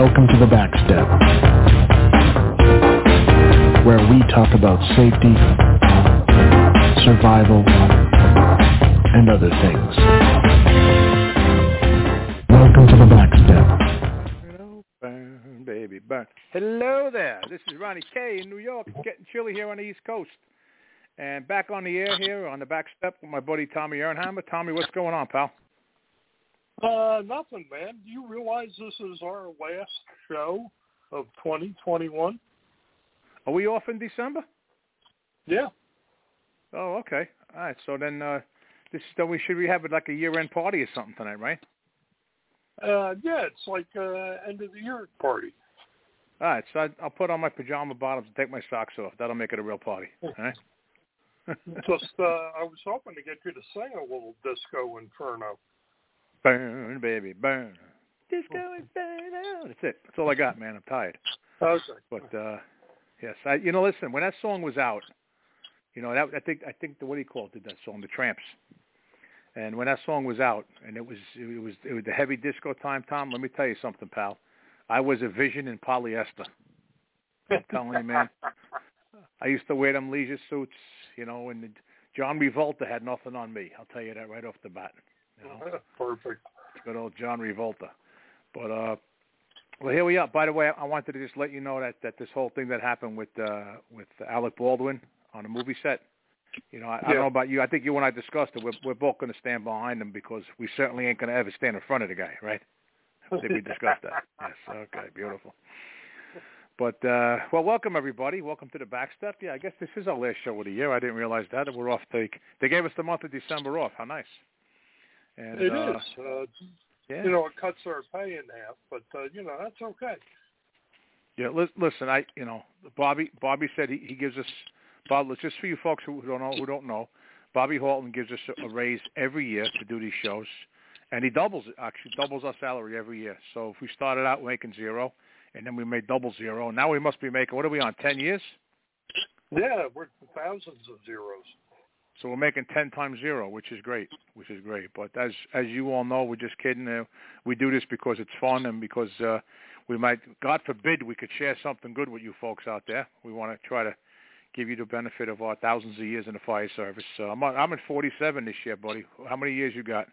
Welcome to the Backstep, where we talk about safety, survival, and other things. Welcome to the Backstep. Hello, burn, baby, burn. Hello there. This is Ronnie K. in New York. It's getting chilly here on the East Coast. And back on the air here on the Backstep with my buddy Tommy Ehrenheimer. Tommy, what's going on, pal? Nothing, man. Do you realize this is our last show of 2021? Are we off in December? Yeah. Oh, okay. All right. So then, we have like a year-end party or something tonight, right? Yeah, it's like end of the year party. All right. So I'll put on my pajama bottoms and take my socks off. That'll make it a real party. All right. Just, I was hoping to get you to sing a little Disco Inferno. Burn, baby, burn. Disco Inferno. That's it. That's all I got, man. I'm tired. Okay. But yes, listen. When that song was out, I think the what do you call it? Did that song, the Tramps? And when that song was out, and it was the heavy disco time, Tom. Let me tell you something, pal. I was a vision in polyester. I'm telling you, man. I used to wear them leisure suits, and John Revolta had nothing on me. I'll tell you that right off the bat. Perfect. Good old John Revolta. But well, here we are. By the way, I wanted to just let you know that this whole thing that happened with Alec Baldwin on a movie set. I don't know about you. I think you and I discussed it. We're both going to stand behind him because we certainly ain't going to ever stand in front of the guy, right? I think we discussed that. Yes. Okay. Beautiful. But, well, welcome, everybody. Welcome to the Backstep. Yeah, I guess this is our last show of the year. I didn't realize that. We're off. They gave us the month of December off. How nice. And, it is. Yeah. It cuts our pay in half, but, that's okay. Yeah, listen, Bobby said he gives us, Bob, just for you folks who don't know, Bobby Halton gives us a raise every year to do these shows, and he doubles our salary every year. So if we started out making zero, and then we made double zero, now we must be making, what are we on, 10 years? Yeah, we're thousands of zeros. So we're making 10 times zero, which is great. But as you all know, we're just kidding. We do this because it's fun and because we might, God forbid, we could share something good with you folks out there. We want to try to give you the benefit of our thousands of years in the fire service. I'm at 47 this year, buddy. How many years you got?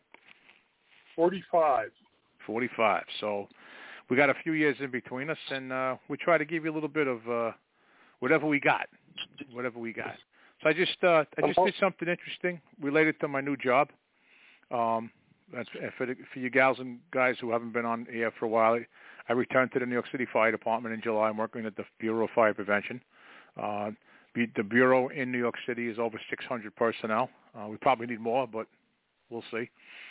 45. 45. So we got a few years in between us, and we try to give you a little bit of whatever we got. So I just did something interesting related to my new job. That's for you gals and guys who haven't been on air for a while. I returned to the New York City Fire Department in July. I'm working at the Bureau of Fire Prevention. The Bureau in New York City is over 600 personnel. We probably need more, but we'll see.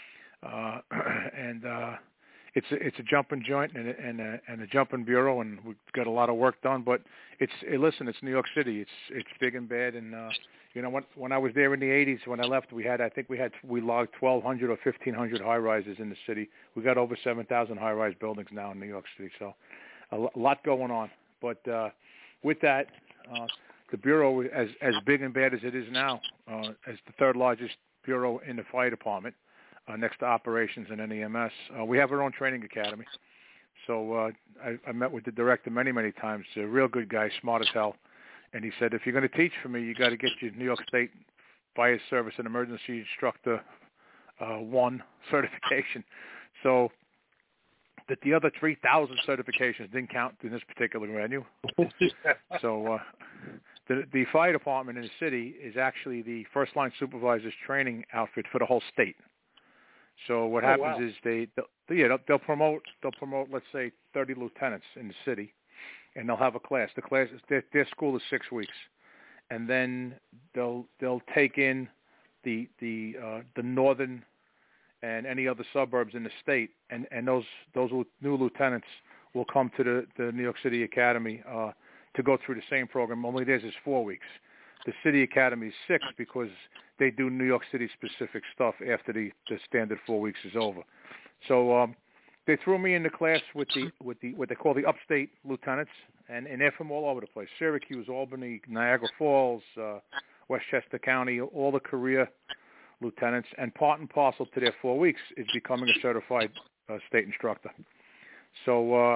It's a jumping joint and a jumping bureau, and we've got a lot of work done. But it's New York City. It's big and bad. And when I was there in the '80s, when I left, we logged 1,200 or 1,500 high rises in the city. We got over 7,000 high rise buildings now in New York City. So a lot going on. But with that, the bureau, as big and bad as it is now, as the third largest bureau in the fire department. Next to operations and NEMS. We have our own training academy. So I met with the director many, many times. A real good guy, smart as hell. And he said, if you're going to teach for me, you got to get your New York State Fire Service and Emergency Instructor 1 certification. So that the other 3,000 certifications didn't count in this particular venue. So the fire department in the city is actually the first line supervisor's training outfit for the whole state. So what happens is they'll promote let's say 30 lieutenants in the city, and they'll have a class. The class their school is 6 weeks, and then they'll take in the northern and any other suburbs in the state, and those new lieutenants will come to the New York City Academy to go through the same program. Only theirs is 4 weeks. The City Academy is 6 because they do New York City specific stuff after the standard 4 weeks is over. So they threw me in the class with the what they call the upstate lieutenants, and they're from all over the place: Syracuse, Albany, Niagara Falls, Westchester County, all the career lieutenants. And part and parcel to their 4 weeks is becoming a certified state instructor. So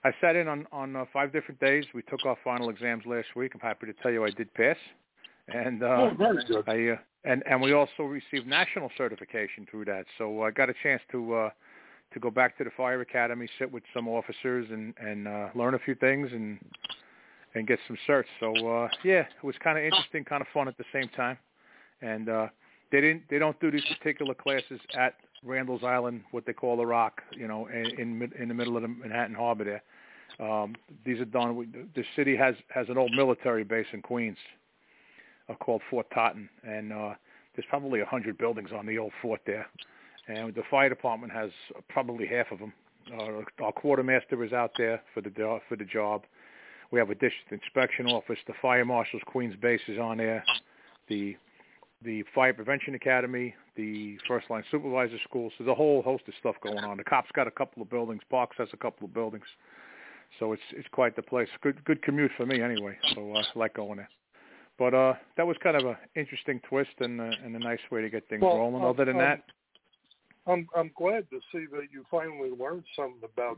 I sat in on 5 different days. We took our final exams last week. I'm happy to tell you I did pass. And very good. And we also received national certification through that. So I got a chance to go back to the fire academy, sit with some officers, and learn a few things and get some certs. So it was kind of interesting, kind of fun at the same time. And they don't do these particular classes at Randall's Island, what they call the Rock, in the middle of the Manhattan Harbor there. These are done. The city has an old military base in Queens called Fort Totten, and there's probably 100 buildings on the old fort there. And the fire department has probably half of them. Our quartermaster is out there for the job. We have a district inspection office. The fire marshal's Queens base is on there. The fire prevention academy, the first line supervisor school. So there's a whole host of stuff going on. The cops got a couple of buildings. Parks has a couple of buildings. So it's quite the place. Good commute for me anyway. So I like going there. But that was kind of an interesting twist and a nice way to get things rolling. Other than that, I'm glad to see that you finally learned something about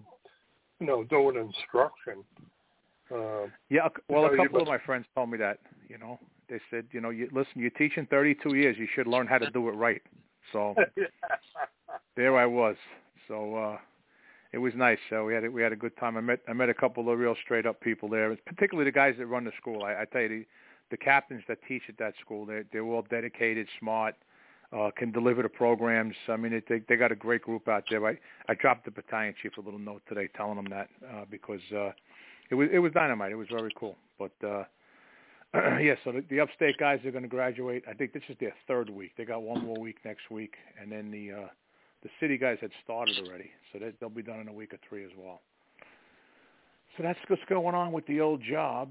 doing instruction. A couple of my friends told me that. They said, listen, you're teaching 32 years. You should learn how to do it right. So there I was. So it was nice. So we had a good time. I met a couple of real straight up people there, particularly the guys that run the school. I tell you, the captains that teach at that school, they're all dedicated, smart, can deliver the programs. I mean, they got a great group out there. I dropped the battalion chief a little note today telling him that because it was dynamite. It was very cool. But so the upstate guys are going to graduate. I think this is their 3rd week. They got one more week next week, and then the city guys had started already, so they'll be done in a week or 3 as well. So that's what's going on with the old job.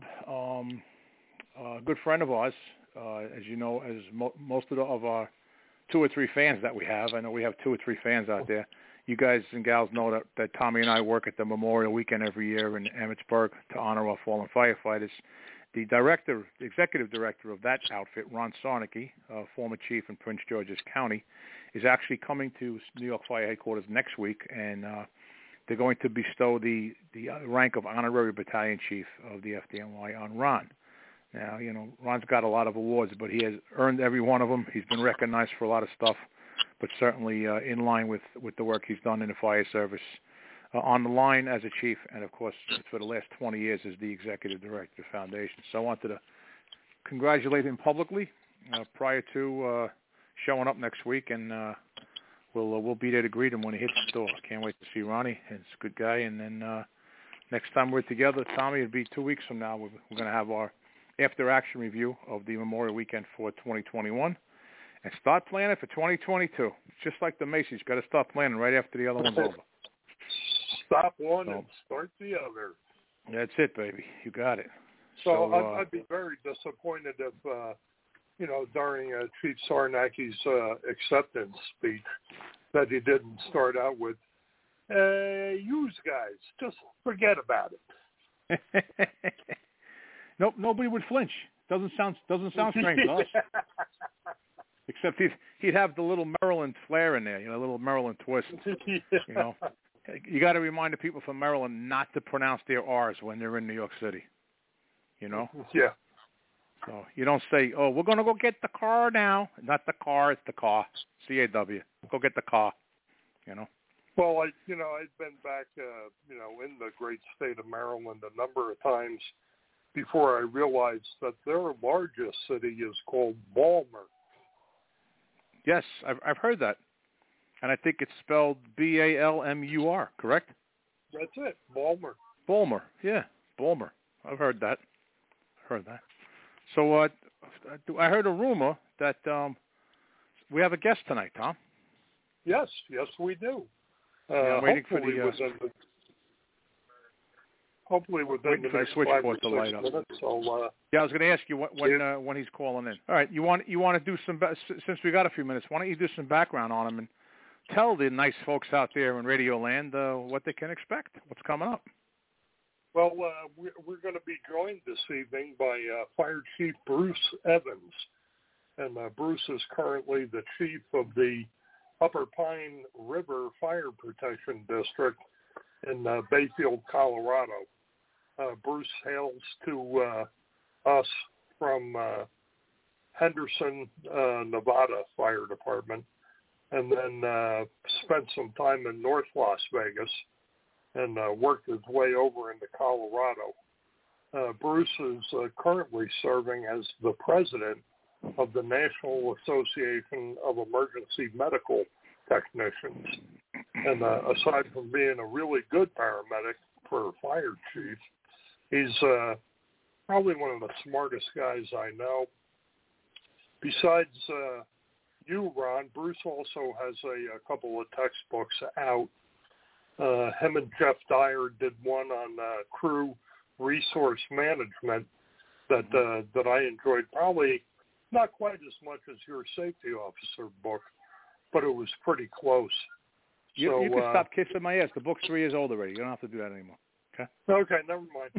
A good friend of ours, as you know, as most of our 2 or 3 fans that we have. I know we have 2 or 3 fans out there. You guys and gals know that Tommy and I work at the Memorial Weekend every year in Emmitsburg to honor our fallen firefighters. The executive director of that outfit, Ron Sarnicki, former chief in Prince George's County, is actually coming to New York Fire Headquarters next week, and they're going to bestow the rank of honorary battalion chief of the FDNY on Ron. Now, Ron's got a lot of awards, but he has earned every one of them. He's been recognized for a lot of stuff, but certainly in line with the work he's done in the fire service. On the line as a chief, and of course for the last 20 years as the executive director of the foundation. So I wanted to congratulate him publicly prior to showing up next week, and we'll be there to greet him when he hits the door. Can't wait to see Ronnie. He's a good guy. And then next time we're together, Tommy, it'll be 2 weeks from now. We're going to have our after-action review of the Memorial Weekend for 2021 and start planning for 2022. It's just like the Macy's. Got to start planning right after the other one's over. Stop one and start the other. That's it, baby. You got it. So I'd be very disappointed if, during Chief Sarnacki's acceptance speech, that he didn't start out with, "You guys, just forget about it." Nope, nobody would flinch. Doesn't sound strange to us. Except he'd have the little Maryland flair in there, a little Maryland twist. You got to remind the people from Maryland not to pronounce their R's when they're in New York City. Yeah. So you don't say, "Oh, we're going to go get the car now." Not the car, it's the car. CAW. Go get the car. Well, I've been back, in the great state of Maryland a number of times before I realized that their largest city is called Balmer. Yes, I've heard that. And I think it's spelled Balmur, correct? That's it, Balmer. Balmer, yeah, Balmer. I've heard that. So I heard a rumor that we have a guest tonight, Tom. Yes, we do. I'm waiting for hopefully within the next 5 or 6 minutes. So, I was going to ask you when he's calling in. All right, you want to do some, since we got a few minutes, why don't you do some background on him and tell the nice folks out there in Radio Land what they can expect, what's coming up. Well, we're going to be joined this evening by Fire Chief Bruce Evans. And Bruce is currently the chief of the Upper Pine River Fire Protection District in Bayfield, Colorado. Bruce hails to us from Henderson, Nevada Fire Department, and then spent some time in North Las Vegas and worked his way over into Colorado. Bruce is currently serving as the president of the National Association of Emergency Medical Technicians. And aside from being a really good paramedic for a fire chief, he's probably one of the smartest guys I know. Besides you, Ron, Bruce also has a couple of textbooks out. Him and Jeff Dyer did one on crew resource management that I enjoyed, probably not quite as much as your safety officer book, but it was pretty close. You can stop kissing my ass. The book's 3 years old already. You don't have to do that anymore. Okay? Okay, never mind.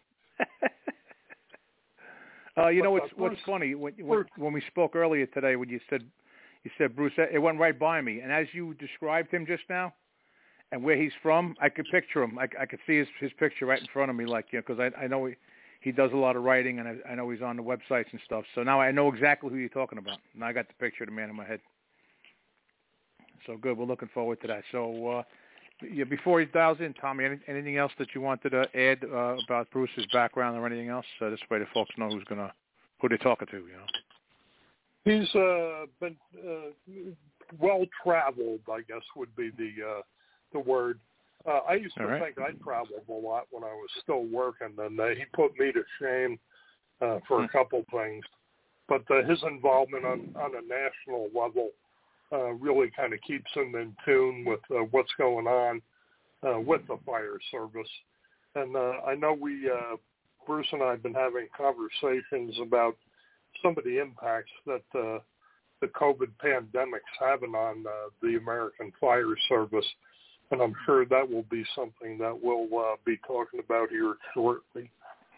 What's funny when we spoke earlier today, when you said Bruce, it went right by me, and as you described him just now, and where he's from, I could picture him. I could see his picture right in front of me, because I know he does a lot of writing, and I know he's on the websites and stuff. So now I know exactly who you're talking about. Now I got the picture of the man in my head. So good. We're looking forward to that. So before he dials in, Tommy, anything else that you wanted to add about Bruce's background or anything else? This way the folks know who they're talking to. He's been well-traveled, I guess would be the word. I used to think I traveled a lot when I was still working, and he put me to shame for a couple things. But his involvement on a national level really kind of keeps him in tune with what's going on with the fire service. And I know Bruce and I have been having conversations about some of the impacts that the COVID pandemic's having on the American Fire Service. And I'm sure that will be something that we'll be talking about here shortly.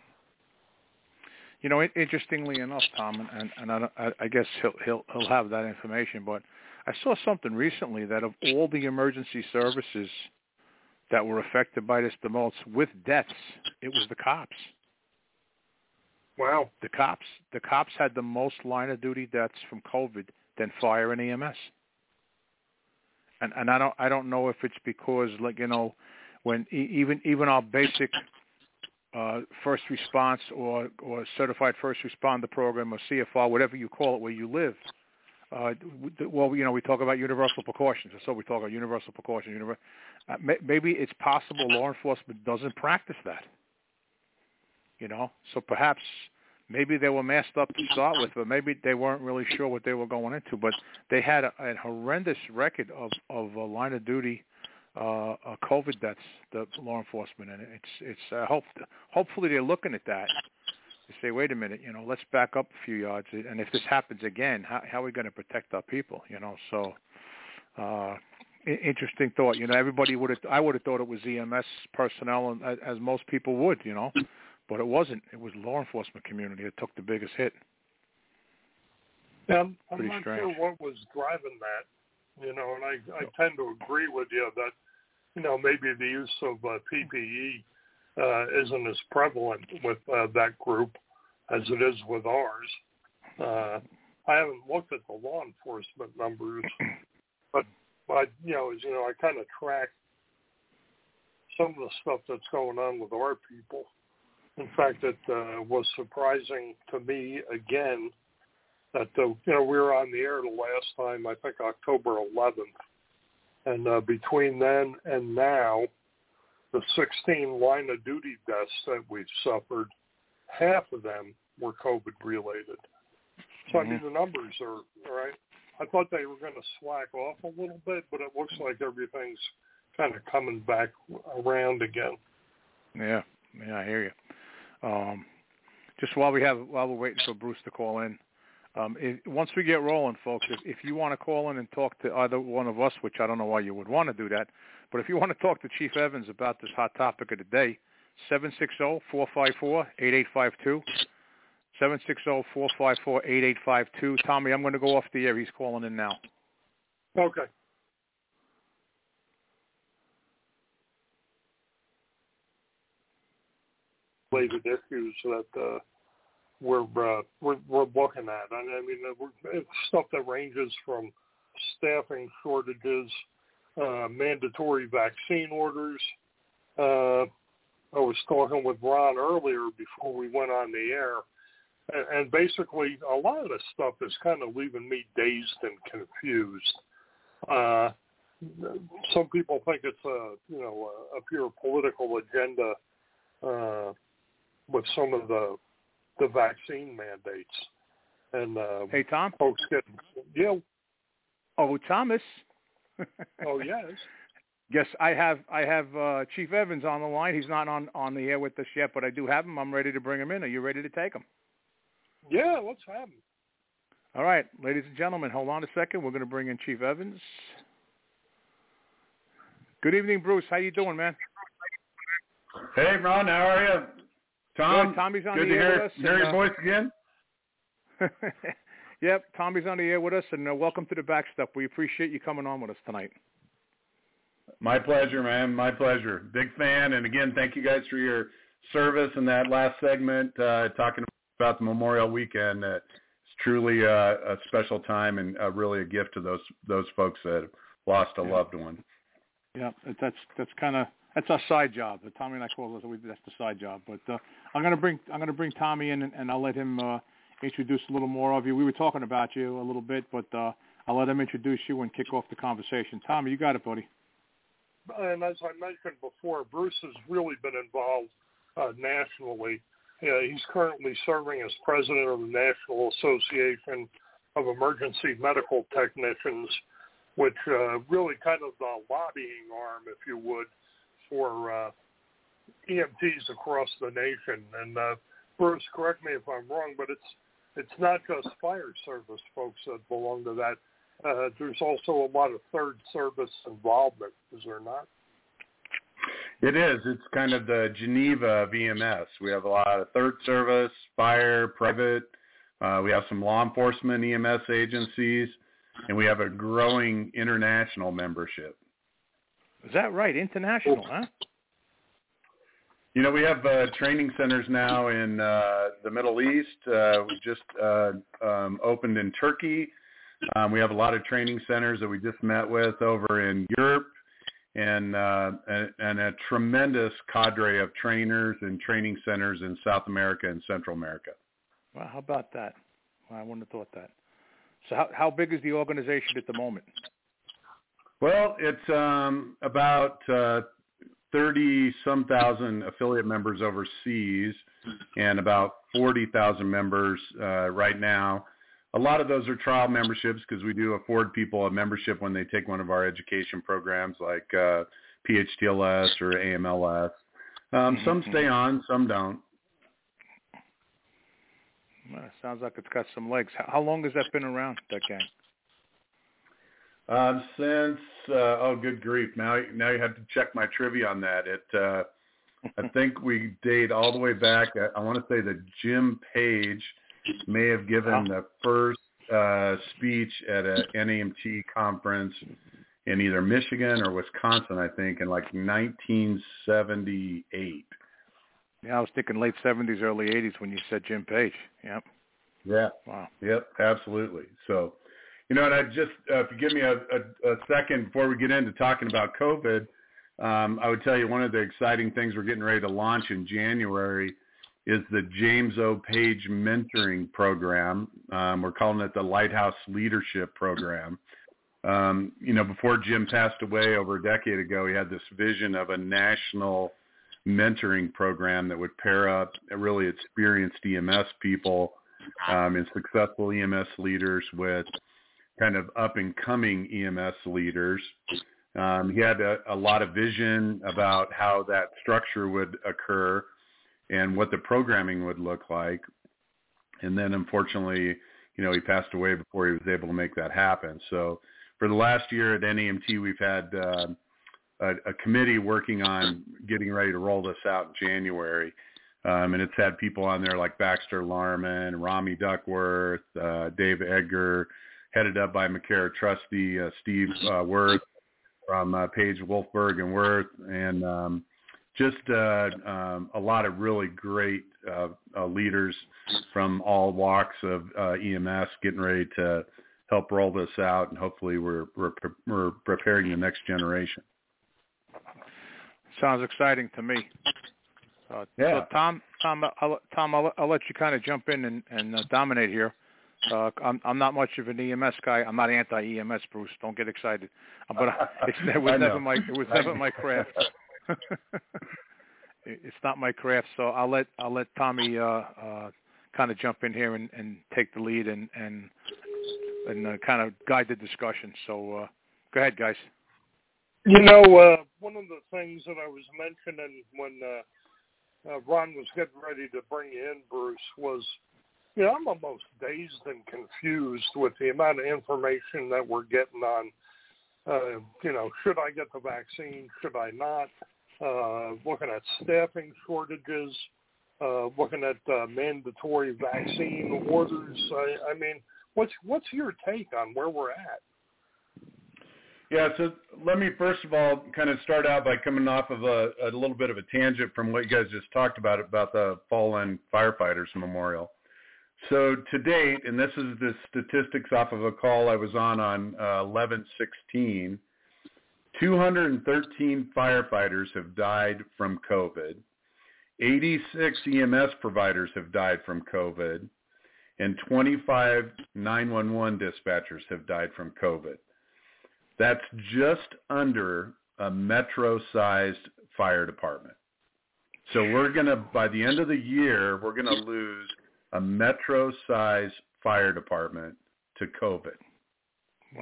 Interestingly enough, Tom, and I guess he'll have that information, but I saw something recently that of all the emergency services that were affected by this the most with deaths, it was the cops. Wow. The cops had the most line of duty deaths from COVID than fire and EMS. And I don't know if it's because, when even our basic first response or certified first responder program or CFR, whatever you call it, where you live, we talk about universal precautions. So we talk about universal precautions. Maybe it's possible law enforcement doesn't practice that. So perhaps maybe they were masked up to start with, but maybe they weren't really sure what they were going into. But they had a horrendous record of line of duty COVID deaths, the law enforcement, and it's hopefully they're looking at that to say, wait a minute, let's back up a few yards, and if this happens again, how are we going to protect our people? So interesting thought. I would have thought it was EMS personnel, as most people would, but it wasn't. It was the law enforcement community that took the biggest hit. Yeah, I'm Pretty not strange. sure what was driving that, and I tend to agree with you that, maybe the use of PPE isn't as prevalent with that group as it is with ours. I haven't looked at the law enforcement numbers, but I kind of track some of the stuff that's going on with our people. In fact, it was surprising to me again that we were on the air the last time, I think October 11th, and between then and now, the 16 line of duty deaths that we've suffered, half of them were COVID related. So I mean, the numbers are all right. I thought they were going to slack off a little bit, but it looks like everything's kind of coming back around again. Yeah, I hear you. Just while we're waiting for Bruce to call in, once we get rolling, folks, if you want to call in and talk to either one of us, which I don't know why you would want to do that, but if you want to talk to Chief Evans about this hot topic of the day, 760-454-8852, 760-454-8852. Tommy, I'm going to go off the air. He's calling in now. Okay. related issues that we're looking at. I mean, it's stuff that ranges from staffing shortages, mandatory vaccine orders. I was talking with Ron earlier before we went on the air, and basically a lot of this stuff is kind of leaving me dazed and confused. Some people think it's a pure political agenda with some of the vaccine mandates. And hey, Tom. Folks getting Oh, Thomas. Oh, yes. Yes, I have Chief Evans on the line. He's not on the air with us yet, but I do have him. I'm ready to bring him in. Are you ready to take him? Yeah, let's have him. All right, ladies and gentlemen, hold on a second. We're going to bring in Chief Evans. Good evening, Bruce. How you doing, man? Hey, Ron. How are you? Tom, good. Tommy's on good the to air with us. Hear your voice again. Yep, Tommy's on the air with us, and welcome to the Backstep. We appreciate you coming on with us tonight. My pleasure, man. My pleasure. Big fan. And again, thank you guys for your service in that last segment, talking about the Memorial Weekend. It's truly a special time and really a gift to those folks that lost a loved one. Yeah, that's our side job. Tommy and I call it that's the side job. But I'm gonna bring Tommy in, and I'll let him introduce a little more of you. We were talking about you a little bit, but I'll let him introduce you and kick off the conversation. Tommy, you got it, buddy. And as I mentioned before, Bruce has really been involved nationally. He's currently serving as president of the National Association of Emergency Medical Technicians, which really kind of the lobbying arm, if you would, for EMTs across the nation. And Bruce, correct me if I'm wrong, but it's not just fire service folks that belong to that. There's also a lot of third service involvement, is there not? It is. It's kind of the Geneva of EMS. We have a lot of third service, fire, private. We have some law enforcement EMS agencies, and we have a growing international membership. Is that right? International, huh? You know, we have training centers now in the Middle East. We just opened in Turkey. We have a lot of training centers that we just met with over in Europe, and a tremendous cadre of trainers and training centers in South America and Central America. Well, how about that? Well, I wouldn't have thought that. So how big is the organization at the moment? Well, it's about 30-some thousand affiliate members overseas and about 40,000 members right now. A lot of those are trial memberships because we do afford people a membership when they take one of our education programs like PHTLS or AMLS. Some stay on, some don't. Well, it sounds like it's got some legs. How long has that been around, that gang? Since good grief! Now you have to check my trivia on that. I think we date all the way back. I want to say that Jim Page may have given the first speech at an NAMT conference in either Michigan or Wisconsin, I think, in like 1978. Yeah, I was thinking late 70s, early 80s when you said Jim Page. Yep. Yeah. Wow. Yep, absolutely. So, you know, and I just, if you give me a second before we get into talking about COVID, I would tell you one of the exciting things we're getting ready to launch in January is the James O. Page Mentoring Program. We're calling it the Lighthouse Leadership Program. You know, before Jim passed away over a decade ago, he had this vision of a national mentoring program that would pair up really experienced EMS people and successful EMS leaders with kind of up-and-coming EMS leaders. He had a lot of vision about how that structure would occur and what the programming would look like. And then, unfortunately, you know, he passed away before he was able to make that happen. So for the last year at NAMT, we've had a committee working on getting ready to roll this out in January. And it's had people on there like Baxter Larman, Rami Duckworth, Dave Edgar, headed up by McCara trustee Steve Worth from Page, Wolfberg, and Worth, and just a lot of really great leaders from all walks of EMS getting ready to help roll this out, and hopefully we're preparing the next generation. Sounds exciting to me. Yeah. So Tom, I'll let you kind of jump in and dominate here. I'm not much of an EMS guy. I'm not anti-EMS, Bruce. Don't get excited. But it was never my craft. It's not my craft. So I'll let Tommy kind of jump in here and take the lead and kind of guide the discussion. So go ahead, guys. You know, one of the things that I was mentioning when Ron was getting ready to bring you in, Bruce, was, you know, I'm almost dazed and confused with the amount of information that we're getting on, you know, should I get the vaccine, should I not, looking at staffing shortages, looking at mandatory vaccine orders. I mean, what's your take on where we're at? Yeah, so let me first of all kind of start out by coming off of a little bit of a tangent from what you guys just talked about the fallen firefighters memorial. So to date, and this is the statistics off of a call I was on 11/16, 213 firefighters have died from COVID, 86 EMS providers have died from COVID, and 25 911 dispatchers have died from COVID. That's just under a metro-sized fire department. So we're going to, by the end of the year, we're going to lose a metro-sized fire department to COVID. Wow.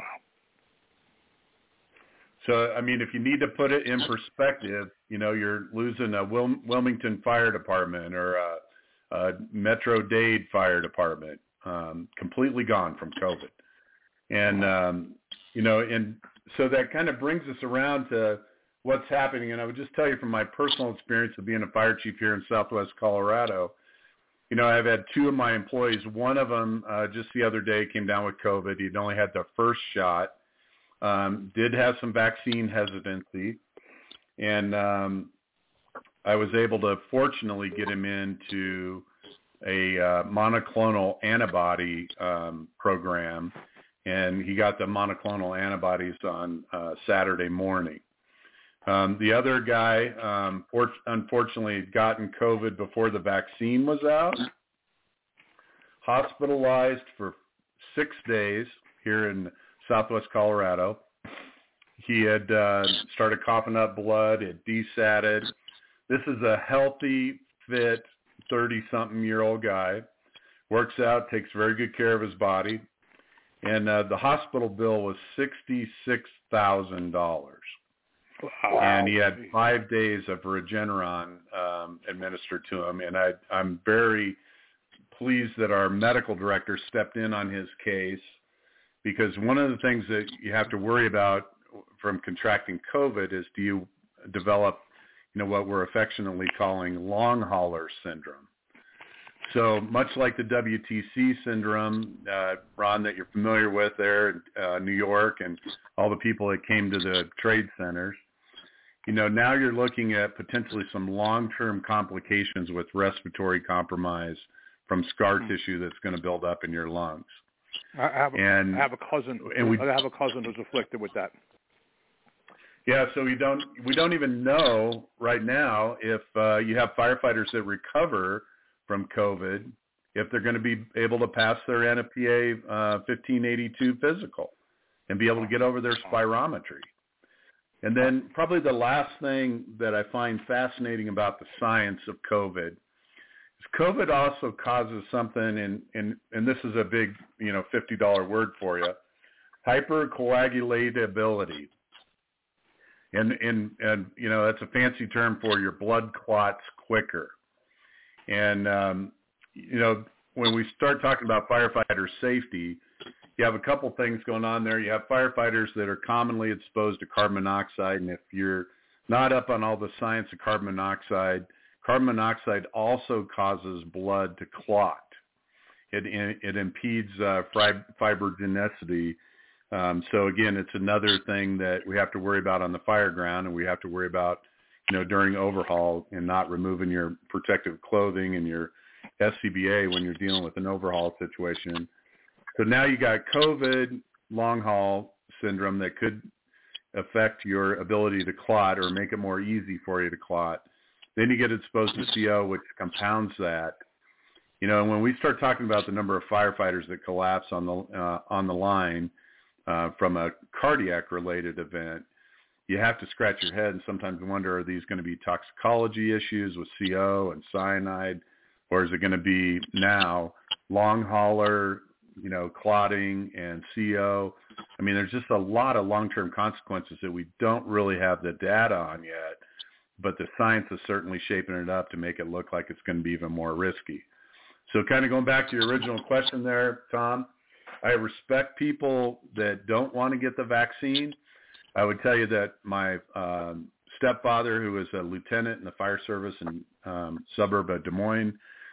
So, I mean, if you need to put it in perspective, you know, you're losing a Wilmington Fire Department or a Metro-Dade Fire Department, completely gone from COVID. And, you know, and so that kind of brings us around to what's happening. And I would just tell you from my personal experience of being a fire chief here in Southwest Colorado, you know, I've had two of my employees. One of them just the other day came down with COVID. He'd only had the first shot, did have some vaccine hesitancy. And I was able to fortunately get him into a monoclonal antibody program. And he got the monoclonal antibodies on Saturday morning. The other guy, unfortunately, had gotten COVID before the vaccine was out, hospitalized for 6 days here in Southwest Colorado. He had started coughing up blood, had desatted. This is a healthy, fit, 30-something-year-old guy, works out, takes very good care of his body. And the hospital bill was $66,000. Wow. And he had 5 days of Regeneron administered to him. And I'm very pleased that our medical director stepped in on his case, because one of the things that you have to worry about from contracting COVID is, do you develop, you know, what we're affectionately calling long hauler syndrome. So much like the WTC syndrome, Ron, that you're familiar with there in New York, and all the people that came to the trade centers, you know, now you're looking at potentially some long-term complications with respiratory compromise from scar tissue that's going to build up in your lungs. I have a cousin who's afflicted with that. Yeah, so we don't even know right now if you have firefighters that recover from COVID, if they're going to be able to pass their NFPA 1582 physical and be able to get over their spirometry. And then probably the last thing that I find fascinating about the science of COVID is COVID also causes something, and this is a big, you know, $50 word for you, hypercoagulability. And you know, that's a fancy term for your blood clots quicker. And, you know, when we start talking about firefighter safety, you have a couple things going on there. You have firefighters that are commonly exposed to carbon monoxide. And if you're not up on all the science of carbon monoxide also causes blood to clot. It impedes fibrogenicity. So, again, it's another thing that we have to worry about on the fire ground, and we have to worry about during overhaul and not removing your protective clothing and your SCBA when you're dealing with an overhaul situation. So now you got COVID long haul syndrome that could affect your ability to clot or make it more easy for you to clot. Then you get exposed to CO, which compounds that. And when we start talking about the number of firefighters that collapse on the line from a cardiac-related event, you have to scratch your head and sometimes wonder, are these going to be toxicology issues with CO and cyanide, or is it going to be now long hauler, clotting and CO? I mean, there's just a lot of long-term consequences that we don't really have the data on yet, but the science is certainly shaping it up to make it look like it's going to be even more risky. So kind of going back to your original question there, Tom, I respect people that don't want to get the vaccine. I would tell you that my stepfather, who was a lieutenant in the fire service in suburb of Des Moines,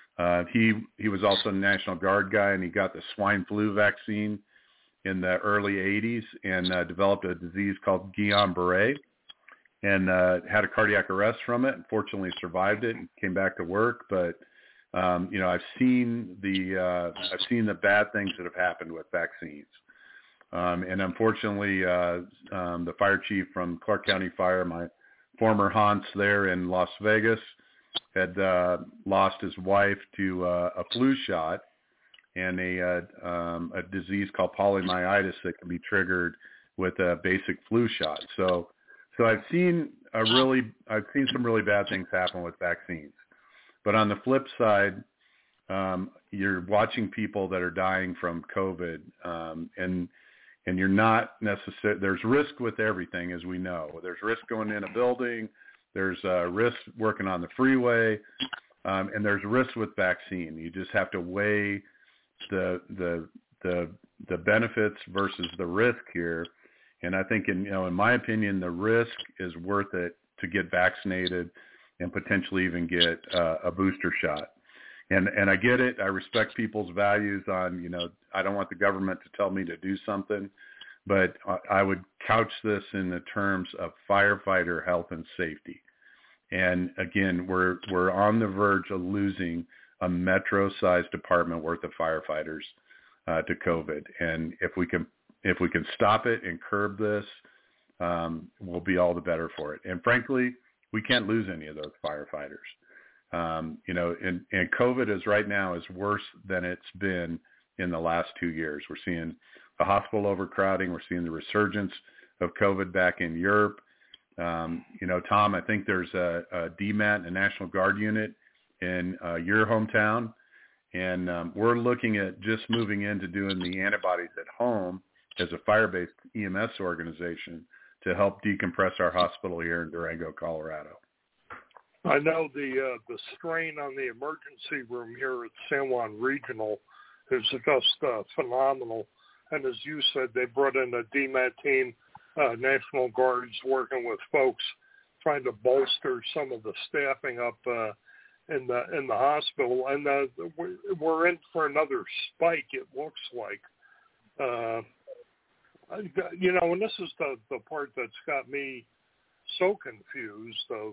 he was also a National Guard guy, and he got the swine flu vaccine in the early 80s and developed a disease called Guillain-Barré and had a cardiac arrest from it. Unfortunately, survived it and came back to work. But I've seen the bad things that have happened with vaccines. And unfortunately, the fire chief from Clark County Fire, my former haunts there in Las Vegas, had lost his wife to a flu shot and a disease called polymyelitis that can be triggered with a basic flu shot. So I've seen some really bad things happen with vaccines. But on the flip side, you're watching people that are dying from COVID, and you're not necessarily, there's risk with everything, as we know. There's risk going in a building, there's risk working on the freeway, and there's risk with vaccine. You just have to weigh the benefits versus the risk here. And I think, in my opinion, the risk is worth it to get vaccinated and potentially even get a booster shot. And I get it. I respect people's values on, I don't want the government to tell me to do something, but I would couch this in the terms of firefighter health and safety. And again, we're on the verge of losing a metro-sized department worth of firefighters to COVID. And if we can stop it and curb this, we'll be all the better for it. And frankly, we can't lose any of those firefighters. And COVID is right now is worse than it's been in the last 2 years. We're seeing the hospital overcrowding. We're seeing the resurgence of COVID back in Europe. Tom, I think there's a DMAT, a National Guard unit in your hometown. And we're looking at just moving into doing the antibodies at home as a fire-based EMS organization to help decompress our hospital here in Durango, Colorado. I know the strain on the emergency room here at San Juan Regional is just phenomenal. And as you said, they brought in a DMAT team, National Guards working with folks trying to bolster some of the staffing up in the hospital. And we're in for another spike, it looks like. And this is the part that's got me so confused of,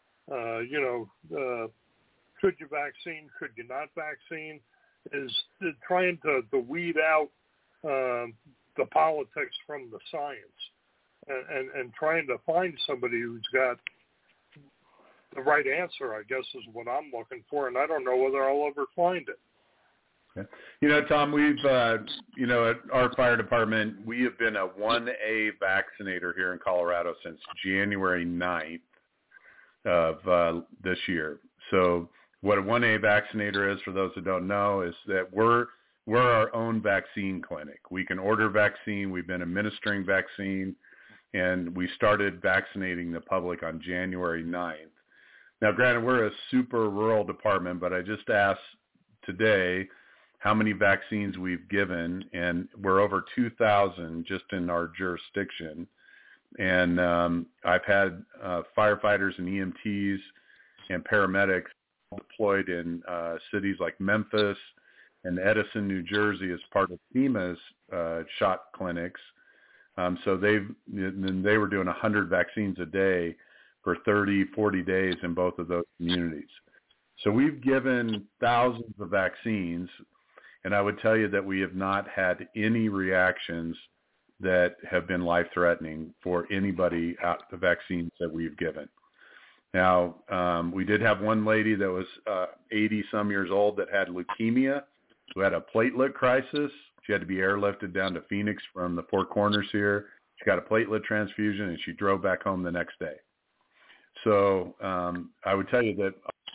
could you vaccine, could you not vaccine, is trying to weed out the politics from the science and trying to find somebody who's got the right answer, I guess, is what I'm looking for, and I don't know whether I'll ever find it. Tom, we've, at our fire department, we have been a 1A vaccinator here in Colorado since January 9th of this year. So what a 1A vaccinator is, for those who don't know, is that we're our own vaccine clinic. We can order vaccine. We've been administering vaccine, and we started vaccinating the public on January 9th. Now, granted, we're a super rural department, but I just asked today how many vaccines we've given, and we're over 2,000 just in our jurisdiction. And I've had firefighters and EMTs and paramedics deployed in cities like Memphis and Edison, New Jersey, as part of FEMA's shot clinics. So they were doing 100 vaccines a day for 30, 40 days in both of those communities. So we've given thousands of vaccines, and I would tell you that we have not had any reactions that have been life-threatening for anybody out the vaccines that we've given. Now, we did have one lady that was 80-some years old that had leukemia, who had a platelet crisis. She had to be airlifted down to Phoenix from the Four Corners here. She got a platelet transfusion, and she drove back home the next day. So I would tell you that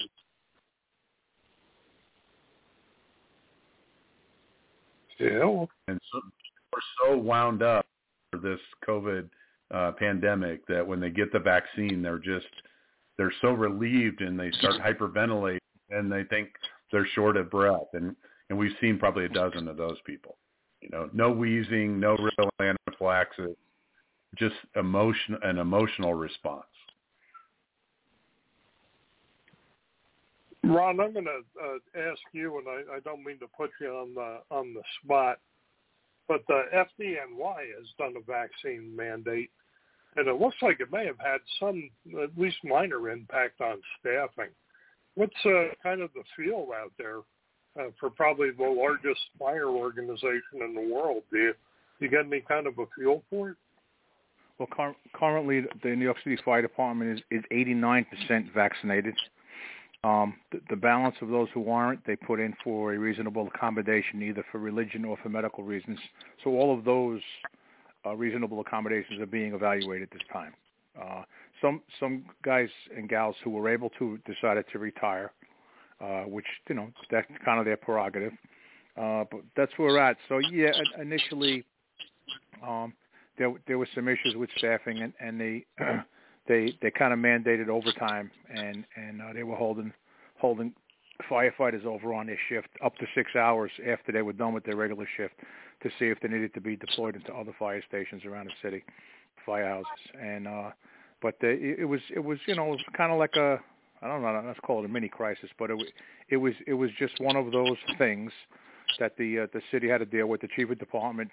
and so we're so wound up for this COVID pandemic that when they get the vaccine, they're so relieved and they start hyperventilating and they think they're short of breath. And we've seen probably a dozen of those people. No wheezing, no real anaphylaxis, just an emotional response. Ron, I'm going to ask you, and I don't mean to put you on the spot, but the FDNY has done a vaccine mandate, and it looks like it may have had some, at least minor, impact on staffing. What's kind of the feel out there for probably the largest fire organization in the world? Do you get any kind of a feel for it? Well, currently the New York City Fire Department is 89% vaccinated. The balance of those who aren't, they put in for a reasonable accommodation, either for religion or for medical reasons. So all of those reasonable accommodations are being evaluated this time. Some guys and gals who were able to decided to retire, which, that's kind of their prerogative. But that's where we're at. So, yeah, initially there were some issues with staffing, and they kind of mandated overtime, and they were holding firefighters over on their shift up to 6 hours after they were done with their regular shift to see if they needed to be deployed into other fire stations around the city, firehouses. And but it was kind of like a, I don't know, let's call it a mini crisis, but it was just one of those things that the city had to deal with. The chief of department.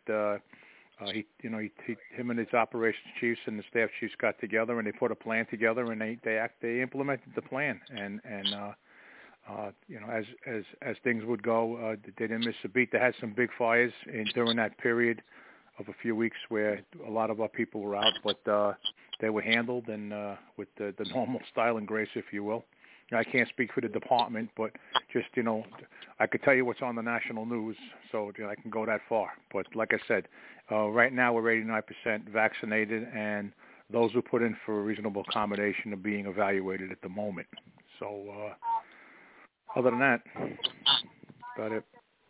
Him and his operations chiefs and the staff chiefs got together and they put a plan together and they implemented the plan and as things would go, they didn't miss a beat. They had some big fires during that period of a few weeks where a lot of our people were out, but they were handled and with the normal style and grace, if you will. I can't speak for the department, but just, I could tell you what's on the national news, so I can go that far. But like I said, right now we're 89% vaccinated, and those who put in for a reasonable accommodation are being evaluated at the moment. So other than that, about it.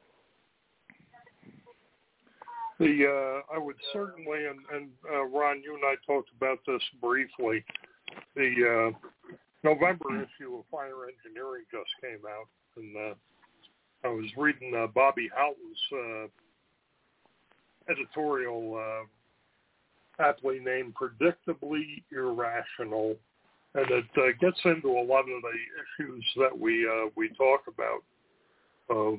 I would certainly, and Ron, you and I talked about this briefly, the November issue of Fire Engineering just came out, and I was reading Bobby Houghton's editorial, aptly named "Predictably Irrational," and it gets into a lot of the issues that we talk about. Of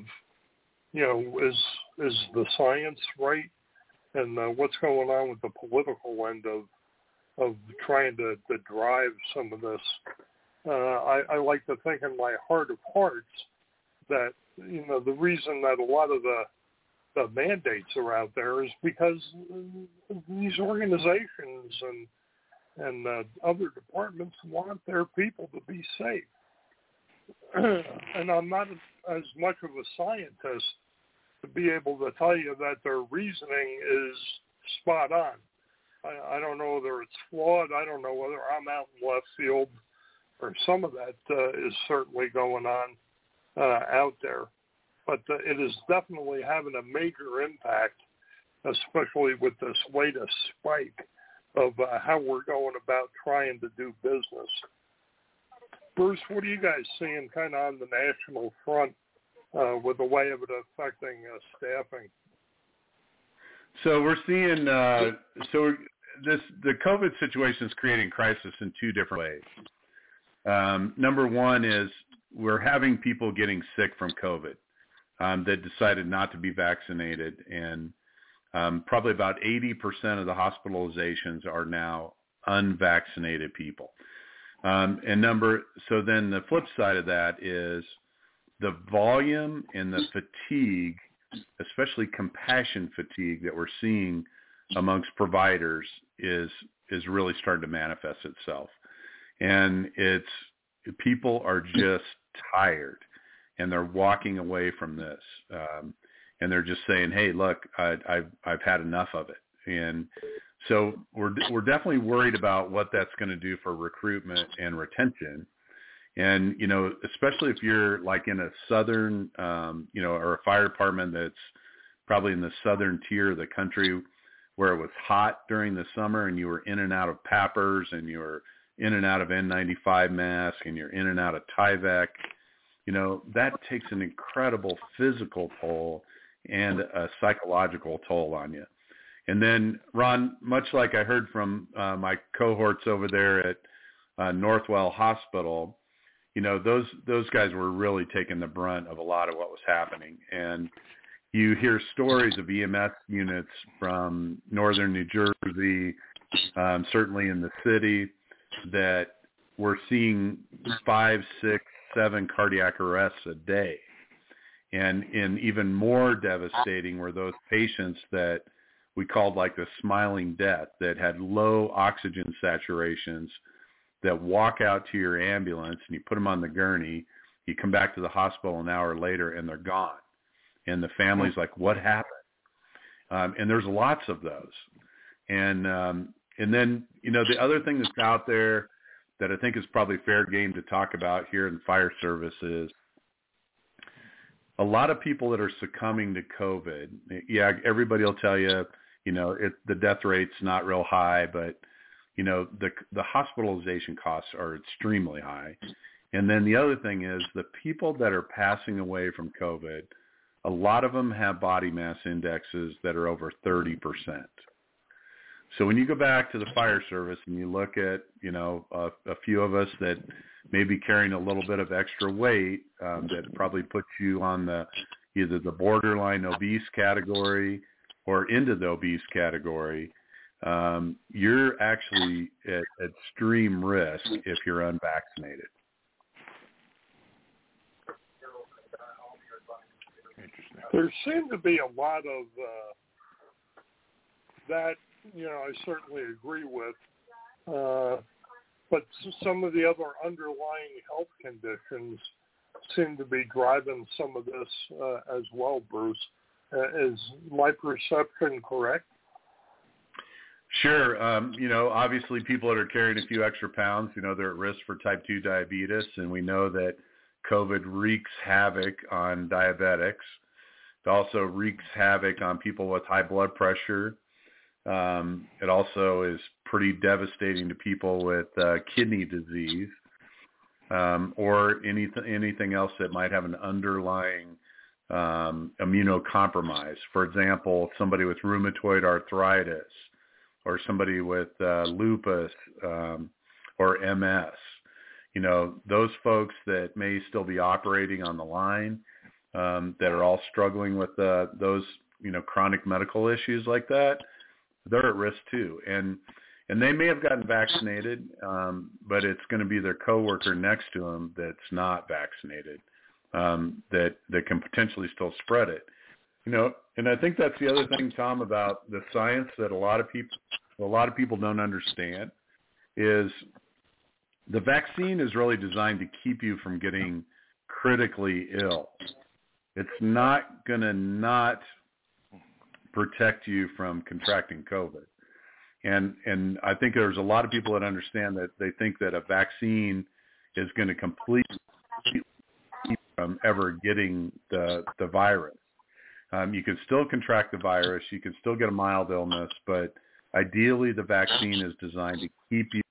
is the science right, and what's going on with the political end of trying to drive some of this. I like to think in my heart of hearts that, the reason that a lot of the mandates are out there is because these organizations and other departments want their people to be safe. And I'm not as much of a scientist to be able to tell you that their reasoning is spot on. I don't know whether it's flawed. I don't know whether I'm out in left field, or some of that is certainly going on out there. But it is definitely having a major impact, especially with this latest spike of how we're going about trying to do business. Bruce, what are you guys seeing kind of on the national front with the way of it affecting staffing? So we're seeing the COVID situation is creating crisis in two different ways. Number one is we're having people getting sick from COVID that decided not to be vaccinated, and probably about 80% of the hospitalizations are now unvaccinated people. So then the flip side of that is the volume and the fatigue, especially compassion fatigue that we're seeing amongst providers is really starting to manifest itself. And people are just tired and they're walking away from this. And they're just saying, hey, look, I've had enough of it. And so we're definitely worried about what that's going to do for recruitment and retention. And, especially if you're like in a southern, or a fire department that's probably in the southern tier of the country where it was hot during the summer and you were in and out of PAPRs and you were in and out of N95 masks and you're in and out of Tyvek, that takes an incredible physical toll and a psychological toll on you. And then, Ron, much like I heard from my cohorts over there at Northwell Hospital, those guys were really taking the brunt of a lot of what was happening. And you hear stories of EMS units from northern New Jersey, certainly in the city, that we're seeing 5, 6, 7 cardiac arrests a day. And even more devastating were those patients that we called like the smiling death, that had low oxygen saturations, that walk out to your ambulance and you put them on the gurney, you come back to the hospital an hour later and they're gone. And the family's like, what happened? And there's lots of those. And then, the other thing that's out there that I think is probably fair game to talk about here in fire service is a lot of people that are succumbing to COVID. Yeah, everybody will tell you, the death rate's not real high, but, the hospitalization costs are extremely high. And then the other thing is the people that are passing away from COVID, a lot of them have body mass indexes that are over 30%. So when you go back to the fire service and you look at, a few of us that may be carrying a little bit of extra weight, that probably puts you on either the borderline obese category or into the obese category, you're actually at extreme risk if you're unvaccinated. There seem to be a lot of that, I certainly agree with, but some of the other underlying health conditions seem to be driving some of this as well, Bruce. Is my perception correct? Sure. Obviously people that are carrying a few extra pounds, they're at risk for type 2 diabetes, and we know that COVID wreaks havoc on diabetics. It also wreaks havoc on people with high blood pressure. It also is pretty devastating to people with kidney disease, or anything else that might have an underlying immunocompromise. For example, somebody with rheumatoid arthritis, or somebody with lupus or MS. Those folks that may still be operating on the line, that are all struggling with those chronic medical issues like that, they're at risk too. And they may have gotten vaccinated, but it's going to be their coworker next to them that's not vaccinated, that can potentially still spread it. And I think that's the other thing, Tom, about the science that a lot of people don't understand is the vaccine is really designed to keep you from getting critically ill. It's not going to not protect you from contracting COVID. And I think there's a lot of people that understand that they think that a vaccine is going to completely keep you from ever getting the virus. You can still contract the virus. You can still get a mild illness, but ideally the vaccine is designed to keep you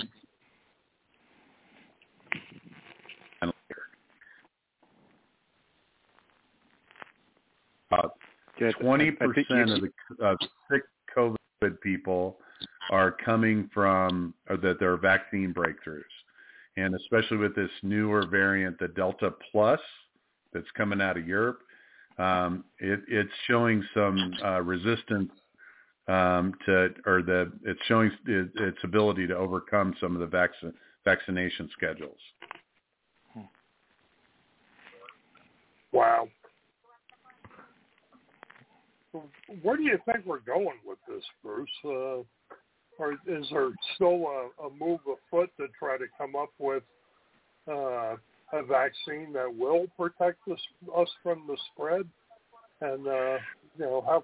20% of the sick COVID people are coming from, or that there are vaccine breakthroughs. And especially with this newer variant, the Delta Plus, that's coming out of Europe, it's showing some resistance it's showing its ability to overcome some of the vaccination schedules. Wow. Where do you think we're going with this, Bruce? Or is there still a move afoot to try to come up with a vaccine that will protect us from the spread? And how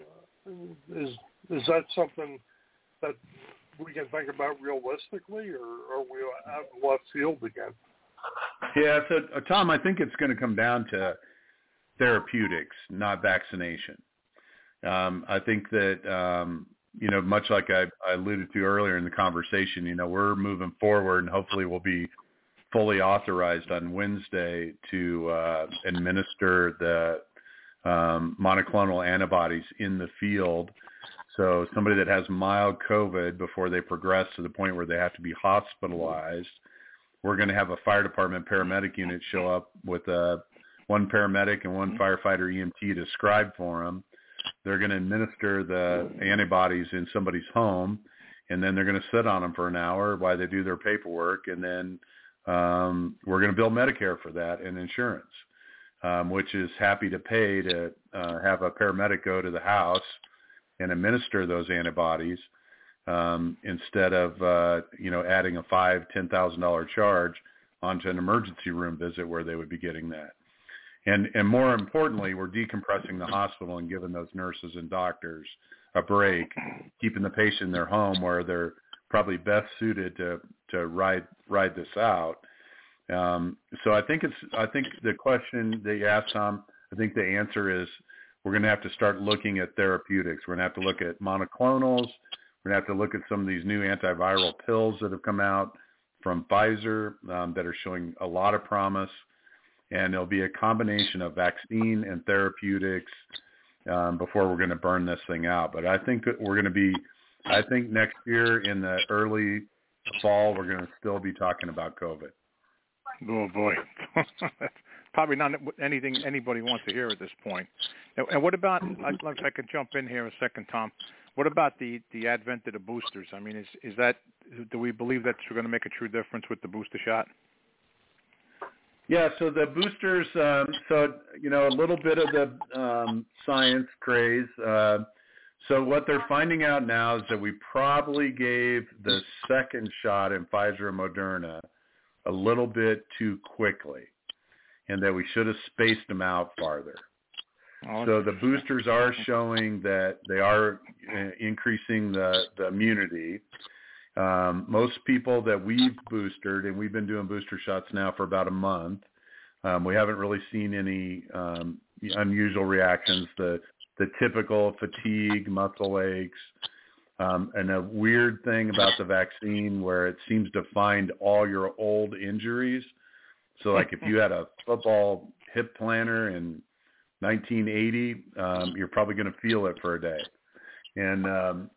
is that something that we can think about realistically, or are we out in left field again? Yeah, so Tom, I think it's going to come down to therapeutics, not vaccination. I think that much like I alluded to earlier in the conversation, we're moving forward, and hopefully we'll be fully authorized on Wednesday to administer the monoclonal antibodies in the field. So somebody that has mild COVID before they progress to the point where they have to be hospitalized, we're going to have a fire department paramedic unit show up with one paramedic and one firefighter EMT to scribe for them. They're going to administer the antibodies in somebody's home, and then they're going to sit on them for an hour while they do their paperwork, and then we're going to bill Medicare for that and insurance, which is happy to pay to have a paramedic go to the house and administer those antibodies instead of adding a $5,000-$10,000 charge onto an emergency room visit where they would be getting that. And more importantly, we're decompressing the hospital and giving those nurses and doctors a break, keeping the patient in their home where they're probably best suited to ride this out. So I think the question that you asked, Tom, I think the answer is we're going to have to start looking at therapeutics. We're going to have to look at monoclonals. We're going to have to look at some of these new antiviral pills that have come out from Pfizer that are showing a lot of promise. And it'll be a combination of vaccine and therapeutics before we're going to burn this thing out. But I think that I think next year in the early fall, we're going to still be talking about COVID. Oh, boy. Probably not anything anybody wants to hear at this point. And what about, if I could jump in here a second, Tom, what about the advent of the boosters? I mean, do we believe that's going to make a true difference with the booster shot? Yeah, so the boosters, a little bit of the science craze. So what they're finding out now is that we probably gave the second shot in Pfizer and Moderna a little bit too quickly, and that we should have spaced them out farther. So the boosters are showing that they are increasing the immunity. Most people that we've boosted, and we've been doing booster shots now for about a month, we haven't really seen any unusual reactions. The typical fatigue, muscle aches, and a weird thing about the vaccine where it seems to find all your old injuries. So like if you had a football hip plantar in 1980, you're probably going to feel it for a day. And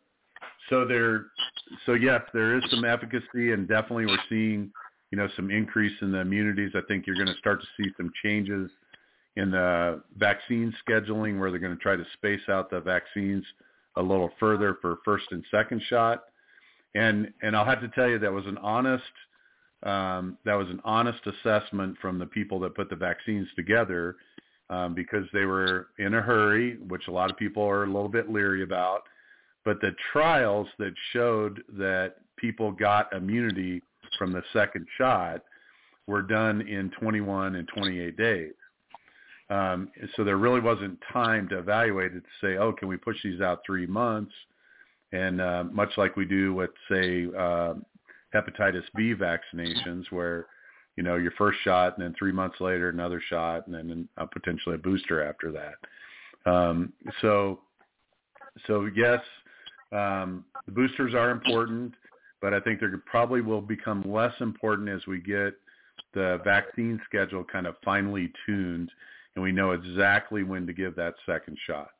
so yes, there is some efficacy, and definitely we're seeing, some increase in the immunities. I think you're going to start to see some changes in the vaccine scheduling where they're going to try to space out the vaccines a little further for first and second shot. And I'll have to tell you that was an honest assessment from the people that put the vaccines together, because they were in a hurry, which a lot of people are a little bit leery about. But the trials that showed that people got immunity from the second shot were done in 21 and 28 days. So there really wasn't time to evaluate it to say, oh, can we push these out 3 months? And much like we do with, say, hepatitis B vaccinations where, your first shot and then 3 months later another shot and then potentially a booster after that. So yes, the boosters are important, but I think they probably will become less important as we get the vaccine schedule kind of finely tuned and we know exactly when to give that second shot.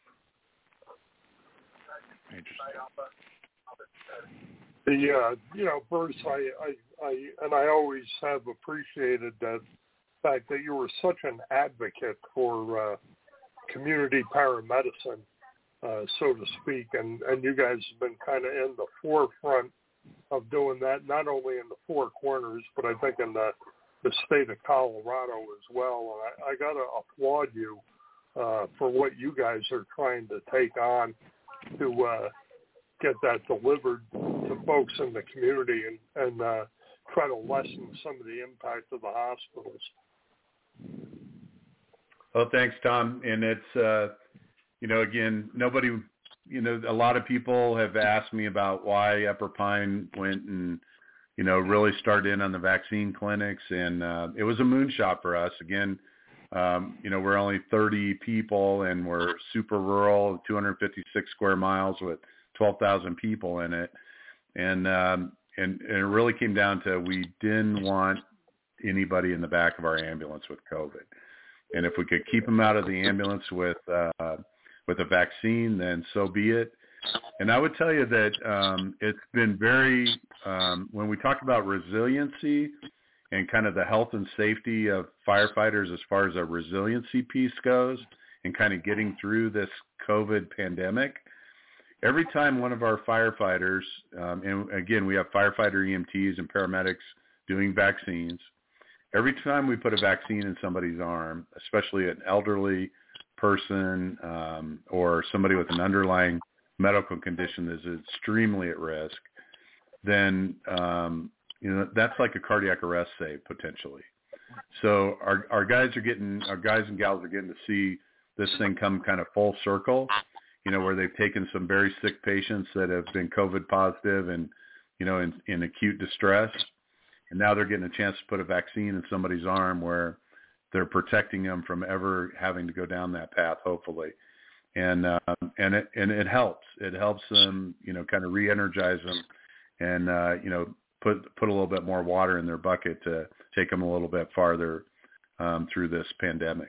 Yeah, Bruce, I always have appreciated that fact that you were such an advocate for community paramedicine, so to speak, and you guys have been kind of in the forefront of doing that, not only in the Four Corners, but I think in the state of Colorado as well. And I got to applaud you for what you guys are trying to take on to get that delivered to folks in the community and try to lessen some of the impact of the hospitals. Well, thanks, Tom. And it's, again, nobody, a lot of people have asked me about why Upper Pine went and, really started in on the vaccine clinics. And it was a moonshot for us. Again, we're only 30 people and we're super rural, 256 square miles with 12,000 people in it. And it really came down to we didn't want anybody in the back of our ambulance with COVID. And if we could keep them out of the ambulance with a vaccine, then so be it. And I would tell you that it's been very, when we talk about resiliency and kind of the health and safety of firefighters as far as a resiliency piece goes and kind of getting through this COVID pandemic, every time one of our firefighters, and again, we have firefighter EMTs and paramedics doing vaccines, every time we put a vaccine in somebody's arm, especially an elderly person or somebody with an underlying medical condition that is extremely at risk, then that's like a cardiac arrest save potentially. So our guys and gals are getting to see this thing come kind of full circle, where they've taken some very sick patients that have been COVID positive and, in acute distress. And now they're getting a chance to put a vaccine in somebody's arm where they're protecting them from ever having to go down that path, hopefully. And it helps. It helps them, kind of re-energize them and, put a little bit more water in their bucket to take them a little bit farther through this pandemic.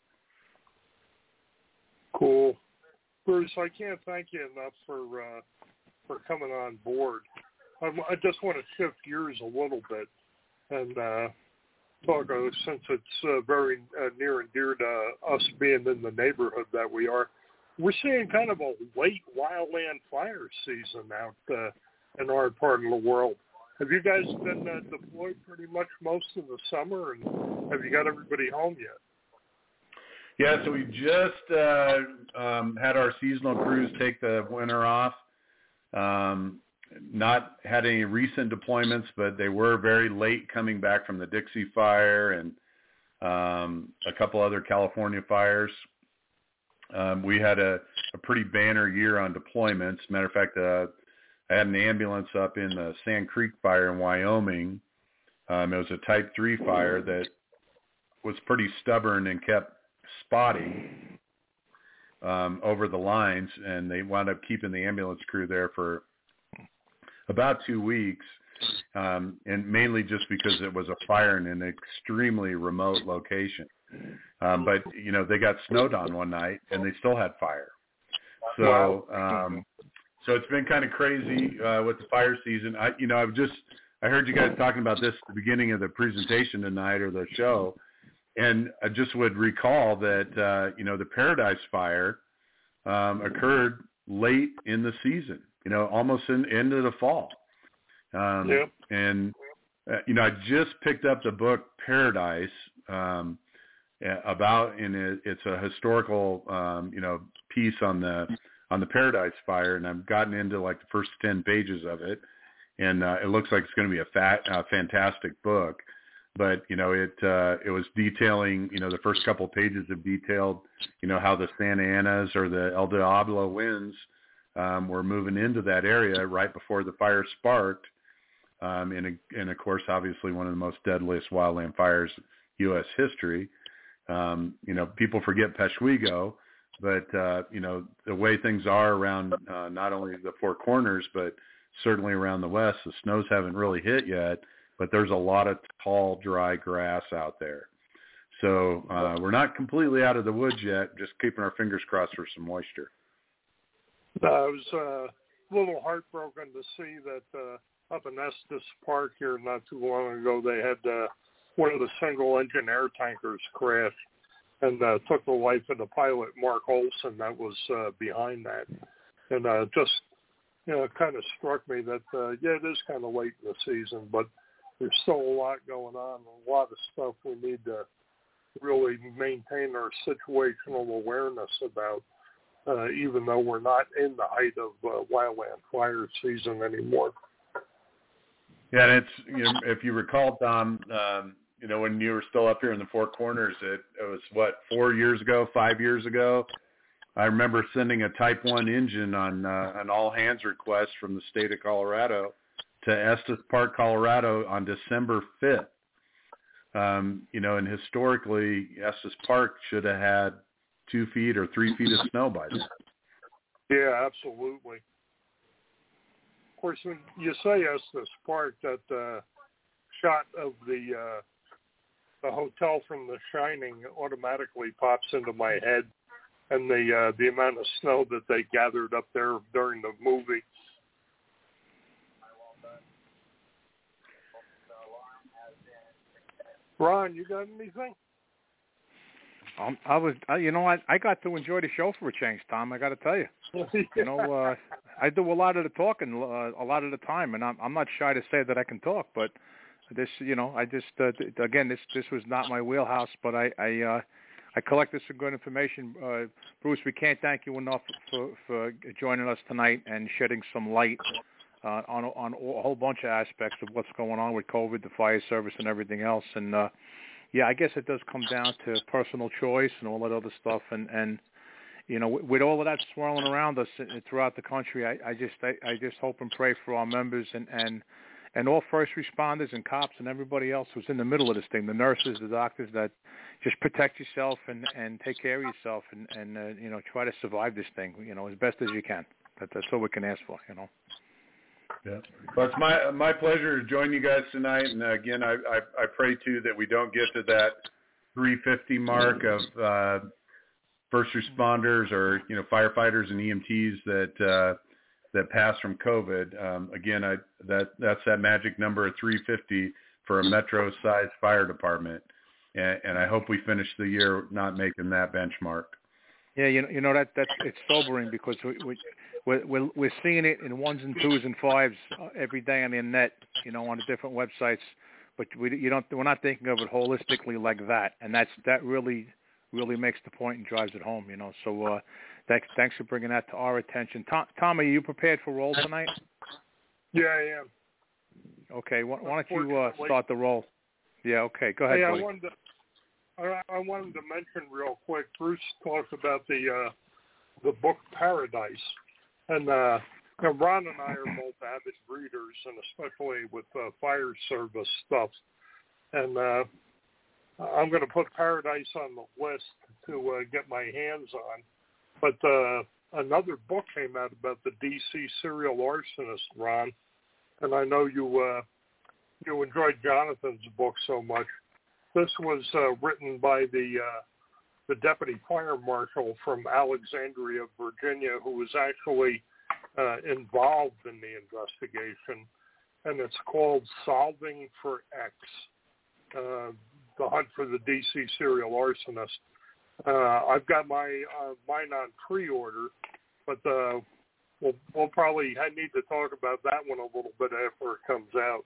Cool. Bruce, I can't thank you enough for coming on board. I just want to shift gears a little bit and talk, since it's very near and dear to us being in the neighborhood that we are. We're seeing kind of a late wildland fire season out in our part of the world. Have you guys been deployed pretty much most of the summer, and have you got everybody home yet? Yeah, so we just had our seasonal crews take the winter off. Not had any recent deployments, but they were very late coming back from the Dixie Fire and a couple other California fires. We had a pretty banner year on deployments. Matter of fact, I had an ambulance up in the Sand Creek Fire in Wyoming. It was a Type 3 fire that was pretty stubborn and kept spotting over the lines, and they wound up keeping the ambulance crew there for about 2 weeks, and mainly just because it was a fire in an extremely remote location. But, they got snowed on one night, and they still had fire. So so it's been kind of crazy with the fire season. I heard you guys talking about this at the beginning of the presentation tonight or the show, and I just would recall that, the Paradise Fire occurred late in the season, almost into the fall. Yep. And, I just picked up the book Paradise it's a historical, piece on the Paradise Fire, and I've gotten into like the first 10 pages of it, and it looks like it's going to be a fantastic book. But, it was detailing, the first couple of pages have detailed, how the Santa Anas or the El Diablo winds were moving into that area right before the fire sparked. And of course, obviously one of the most deadliest wildland fires in U.S. history. People forget Peshwigo, but, the way things are around not only the Four Corners, but certainly around the West, the snows haven't really hit yet. But there's a lot of tall, dry grass out there. So we're not completely out of the woods yet, just keeping our fingers crossed for some moisture. I was a little heartbroken to see that up in Estes Park here not too long ago, they had one of the single-engine air tankers crash and took the life of the pilot, Mark Olson, that was behind that. And just it kind of struck me that, it is kind of late in the season, but there's still a lot going on, a lot of stuff we need to really maintain our situational awareness about, even though we're not in the height of wildland fire season anymore. Yeah, and it's, if you recall, Tom, when you were still up here in the Four Corners, it was, 5 years ago, I remember sending a Type 1 engine on an all-hands request from the state of Colorado to Estes Park, Colorado on December 5th. And historically, Estes Park should have had 2 feet or 3 feet of snow by then. Yeah, absolutely. Of course, when you say Estes Park, that shot of the hotel from The Shining automatically pops into my head, and the amount of snow that they gathered up there during the movie. Ron, you got anything? I got to enjoy the show for a change, Tom. I got to tell you. I do a lot of the talking a lot of the time, and I'm not shy to say that I can talk. But this, I just again, this was not my wheelhouse. But I collected some good information. Bruce, we can't thank you enough for joining us tonight and shedding some light on a whole bunch of aspects of what's going on with COVID, the fire service, and everything else. And I guess it does come down to personal choice and all that other stuff. And with all of that swirling around us throughout the country, I just hope and pray for our members and all first responders and cops and everybody else who's in the middle of this thing, the nurses, the doctors, that just protect yourself and take care of yourself and try to survive this thing, as best as you can. That's all we can ask for, Yeah. Well, it's my pleasure to join you guys tonight. And again, I pray too that we don't get to that 350 mark of first responders or firefighters and EMTs that pass from COVID. Again, that's that magic number of 350 for a metro-sized fire department, and I hope we finish the year not making that benchmark. Yeah, it's sobering because we're seeing it in 1s and 2s and 5s every day on the net, on the different websites, but we're not thinking of it holistically like that, and that really makes the point and drives it home, So thanks for bringing that to our attention. Tom, are you prepared for roll tonight? Yeah, I am. Okay, why don't you start the roll? Yeah, okay, go ahead. Hey, I wanted to mention real quick. Bruce talked about the book Paradise, and Ron and I are both avid readers, and especially with fire service stuff. And I'm going to put Paradise on the list to get my hands on. But another book came out about the D.C. serial arsonist, Ron, and I know you enjoyed Jonathan's book so much. This was written by the deputy fire marshal from Alexandria, Virginia, who was actually involved in the investigation, and it's called Solving for X, The Hunt for the D.C. Serial Arsonist. I've got mine on pre-order, but we'll probably need to talk about that one a little bit after it comes out.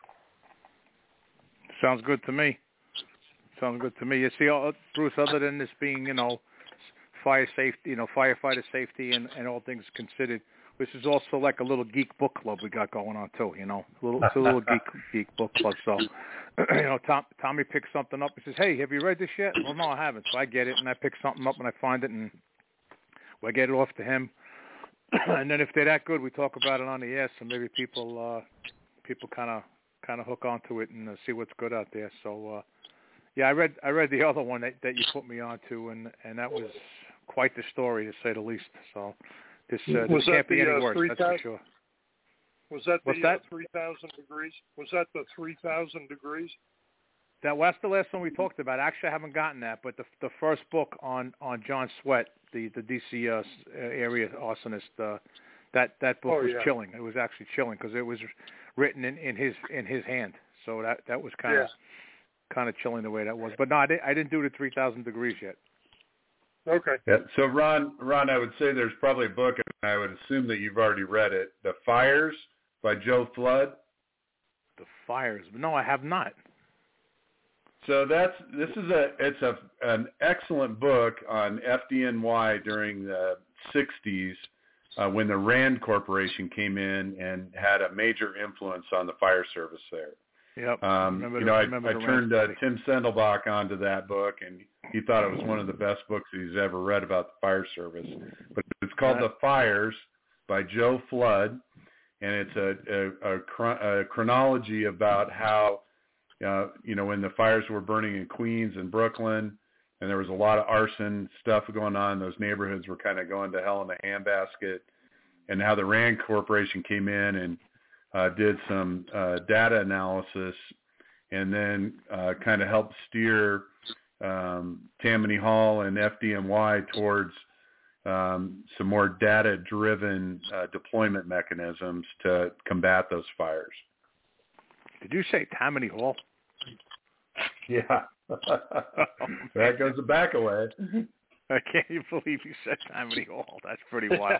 Sounds good to me. You see, Bruce, other than this being, fire safety, firefighter safety and all things considered, this is also like a little geek book club we got going on too, It's a little geek book club. So, Tommy picks something up and says, "Hey, have you read this yet?" Well, no, I haven't. So I get it and I pick something up and I find it and I get it off to him. And then if they're that good, we talk about it on the air. So maybe people kind of hook onto it and see what's good out there. So. Yeah, I read the other one that you put me on to, and that was quite the story, to say the least. So this can't be any worse, that's for sure. Was that the 3,000 degrees? Was that the 3,000 degrees? That's the last one we talked about. Actually, I haven't gotten that, but the first book on John Sweat, the D.C. area arsonist, that book was chilling. It was actually chilling because it was written in his hand. So that was kind of chilling the way that was. But no, I didn't do the 3,000 degrees yet. Okay. Yeah. So Ron, I would say there's probably a book, and I would assume that you've already read it, The Fires by Joe Flood. The Fires. No, I have not. So it's an excellent book on FDNY during the 60s when the Rand Corporation came in and had a major influence on the fire service there. Yep. I turned Tim Sendelbach onto that book, and he thought it was one of the best books he's ever read about the fire service. But it's called The Fires by Joe Flood, and it's a chronology about how, when the fires were burning in Queens and Brooklyn, and there was a lot of arson stuff going on, those neighborhoods were kind of going to hell in a handbasket, and how the Rand Corporation came in and did some data analysis, and then kind of helped steer Tammany Hall and FDNY towards some more data-driven deployment mechanisms to combat those fires. Did you say Tammany Hall? Yeah. That goes back a way. I can't even believe you said Tammany Hall. That's pretty wild.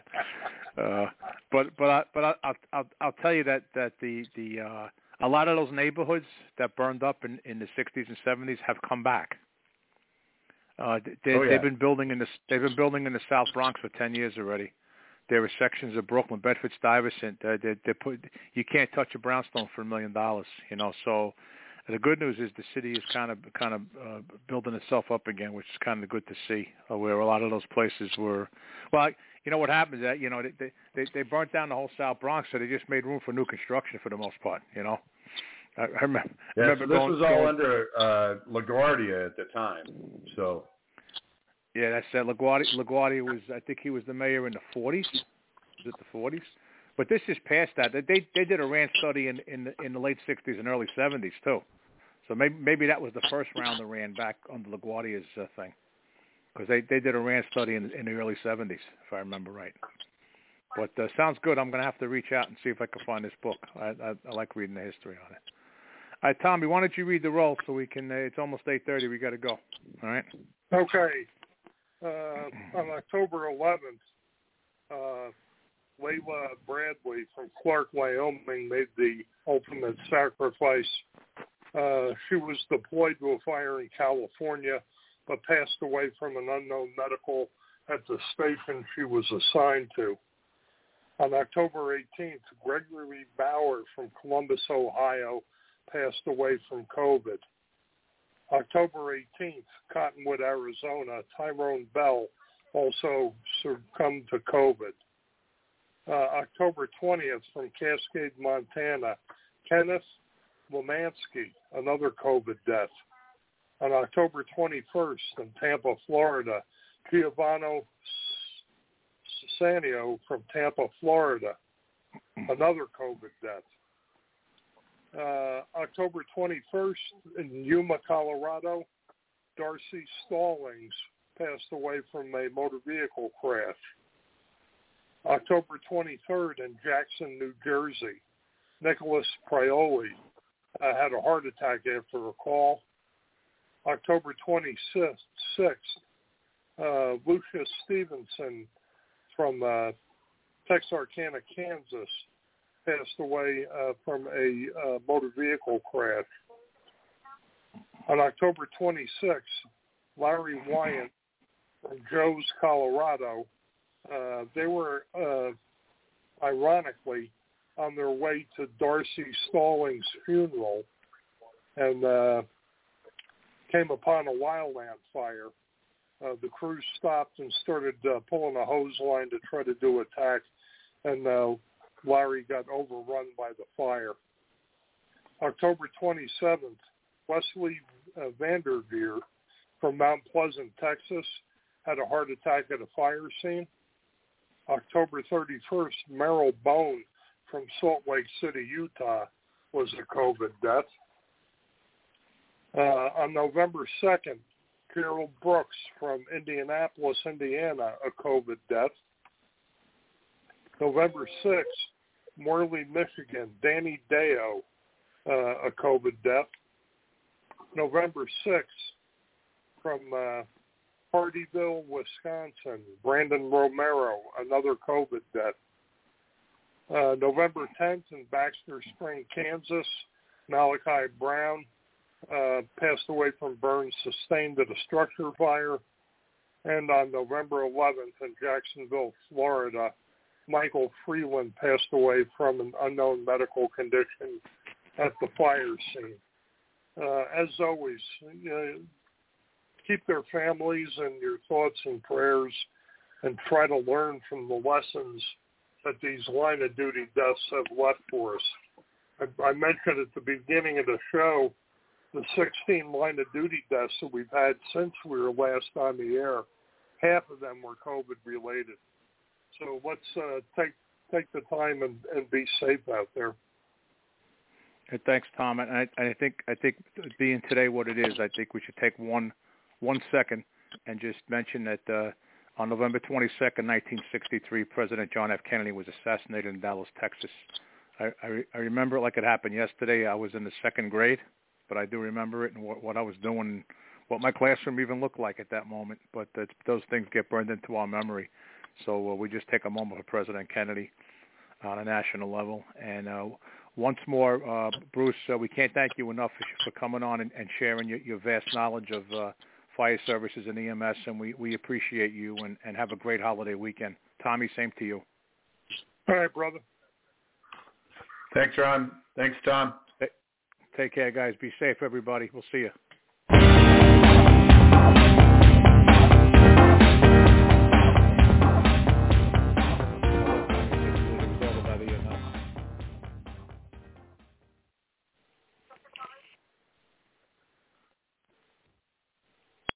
But I'll tell you that the a lot of those neighborhoods that burned up in the 60s and 70s have come back. They've been building in the South Bronx for 10 years already. There are sections of Brooklyn, Bedford-Stuyvesant. You can't touch a brownstone for $1 million. So the good news is the city is kind of building itself up again, which is kind of good to see. Where a lot of those places were, well, what happens is that they burnt down the whole South Bronx, so they just made room for new construction for the most part. I remember. Yeah, so this was all under LaGuardia at the time. So. Yeah, that's LaGuardia was, I think he was the mayor in the 40s. Was it the 40s? But this is past that. They did a Rand study in the late 60s and early 70s too. So maybe that was the first round of Rand back under LaGuardia's thing, because they did a Rand study in the early 70s, if I remember right. But sounds good. I'm going to have to reach out and see if I can find this book. I like reading the history on it. All right, Tommy, why don't you read the roll so we can? It's almost 8:30. We got to go. All right. Okay. On October 11th, Layla Bradley from Clark, Wyoming, made the ultimate sacrifice. She was deployed to a fire in California, but passed away from an unknown medical at the station she was assigned to. On October 18th, Gregory Bauer from Columbus, Ohio, passed away from COVID. October 18th, Cottonwood, Arizona, Tyrone Bell also succumbed to COVID. October 20th, from Cascade, Montana, Kenneth Womansky, another COVID death. On October 21st, in Tampa, Florida, Giovanni Sanio from Tampa, Florida, another COVID death. October 21st, in Yuma, Colorado, Darcy Stallings passed away from a motor vehicle crash. October 23rd, in Jackson, New Jersey, Nicholas Prioli had a heart attack after a call. October 26th, Lucius Stevenson from Texarkana, Kansas, passed away from a motor vehicle crash. On October 26th, Larry Wyant from Joe's, Colorado, they were, ironically, on their way to Darcy Stallings' funeral and came upon a wildland fire. The crew stopped and started pulling a hose line to try to do attack, and Larry got overrun by the fire. October 27th, Wesley Vanderveer from Mount Pleasant, Texas, had a heart attack at a fire scene. October 31st, Merrill Bone from Salt Lake City, Utah, was a COVID death. On November 2nd, Carol Brooks from Indianapolis, Indiana, a COVID death. November 6th, Morley, Michigan, Danny Deo, a COVID death. November 6th, from Hardyville, Wisconsin, Brandon Romero, another COVID death. November 10th in Baxter Spring, Kansas, Malachi Brown passed away from burns sustained at a structure fire. And on November 11th in Jacksonville, Florida, Michael Freeland passed away from an unknown medical condition at the fire scene. As always, keep their families in your thoughts and prayers and try to learn from the lessons that these line of duty deaths have left for us. I mentioned at the beginning of the show the 16 line of duty deaths that we've had since we were last on the air. Half of them were COVID related. So let's take the time and be safe out there. Hey, thanks, Tom. And I think being today what it is, I think we should take one second and just mention that on November 22nd, 1963, President John F. Kennedy was assassinated in Dallas, Texas. I remember it like it happened yesterday. I was in the second grade, but I do remember it and what I was doing, what my classroom even looked like at that moment. But those things get burned into our memory. So we just take a moment for President Kennedy on a national level. And once more, Bruce, we can't thank you enough for coming on and sharing your vast knowledge of fire services and EMS, and we appreciate you and have a great holiday weekend. Tommy, same to you. All right, brother. Thanks, Ron. Thanks, Tom. Take care, guys. Be safe, everybody. We'll see you.